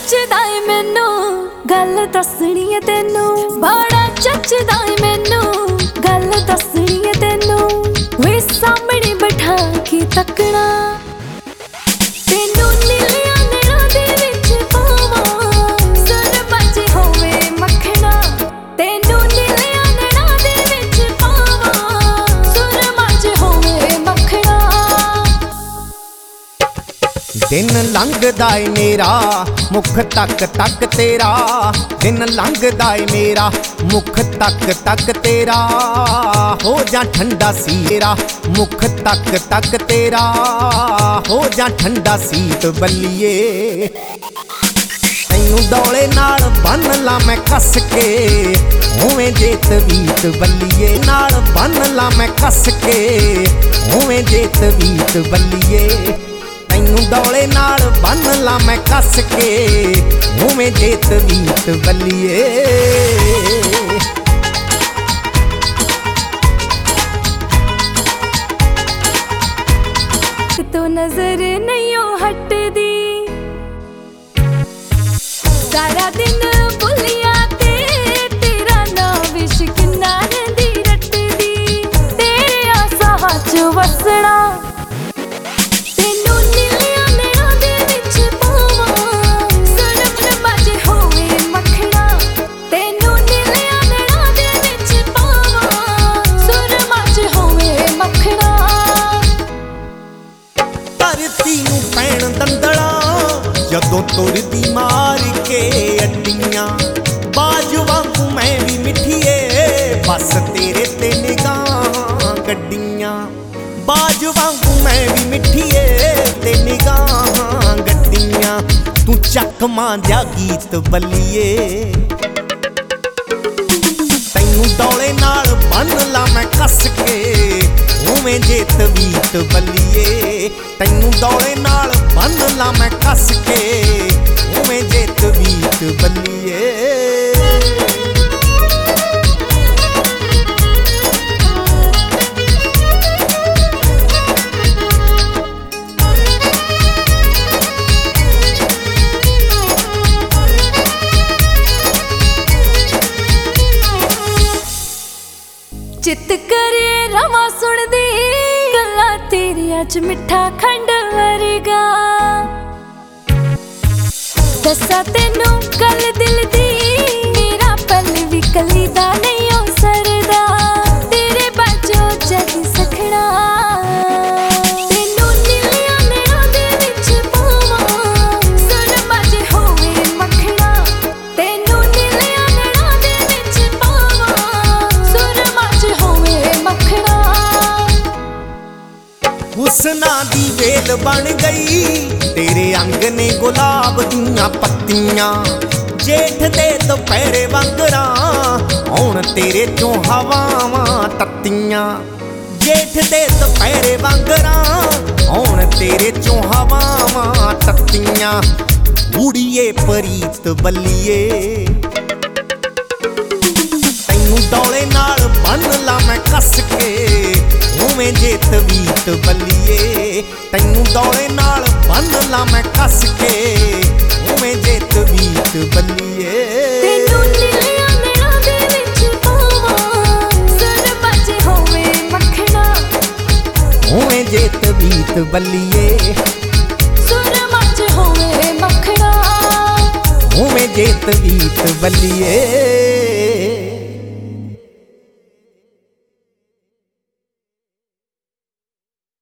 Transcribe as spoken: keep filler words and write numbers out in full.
जचदा ए मैनू गल दसनी है तेनू, बड़ा जचदा ए मैनू गल दसनी है तेनू। वे सामने बैठा के तकना तेनू नीलियां नैणां दे विच पावां, सुर बजे होवे मखना। तेनू नीलियां नैणां दे विच पावां, सुर बजे होवे मखना। दिन लंघदा ए मेरा मुख तक तक तेरा, दिन लंघदा ए मेरा मुख तक तक तेरा। हो जा ठंडा सीरा मुख तक तक तेरा, हो जा ठंडा सीत बल्लिए। तैनू डोले नाल बन ला मैं कस के, होवें जे तवीत बल्लिए। नाल बन ला मैं कस के, होवें जे तवीत बल्लिए। तैनू डोले नाल बन ला मैं कस के, होवें जे तवीत बल्लिए। तो नजर नहीं हटदी, सारा दिन भुलिया ते तेरा नाम इश्क नाल दी रटदी। तेरे आसा च वसना तेनू नीलियां नैणां दे विच पावां, सुर बजे होवे मखना। तेनू नीलियां नैणां दे विच पावां, सुर बजे होवे मखना। धरती नूं पैण दंदड़ा जदों तुरदी मार के अड्डियां, बाज वांगू मैं भी मिठीए बस तेरे ते निगाहां गड्डियां। बाज वांगू मैं भी मिठीए ते निगाहां गड्डियां। तू चकमा जा गीत बल्लिए। तैनू डोले नाल बन ला मैं कस के, होवें जे तवीत बल्लिए। तैनू डोले नाल बन ला मैं कस के, होवें जे तवीत बल्लिए। चित करे रवा सुनदी गल्लां तेरियां च मिठा खंड वर्गा। दस्सां तैनू गल दिल दी, मेरा पल भी कली दा नहीं हो सरदा। तेरे बाजो जग सखना तेनू नीलियां नैणां दे विच पावां, सुर बजे होवे मखना। तेनू नीलियां नैणां दे विच पावां, सुर बजे होवे मखना। हुस्ना दी वेल बन गई तेरे अंग ने गुलाब दियां पत्तियां। जेठ दे दोपहरे वांगरा हुण तेरे चों हवावां तत्तियां। जेठ दे दोपहरे वांगरा हुण तेरे चों हवावां तत्तियां। उड़िए परीत बल्लिए। तैनू डोले नाल बन ला मैं कस के, होवें जे तवीत बल्लिए। तैनू डोले नाल बन ला मैं कस के, होवें जे तवीत बल्लिए। तेनू नीलियां नैणां दे विच पावां, सुर बजे होवे मखना। होवें जे तवीत बल्लिए। सुर बजे होवे मखना। होवें जे तवीत बल्लिए।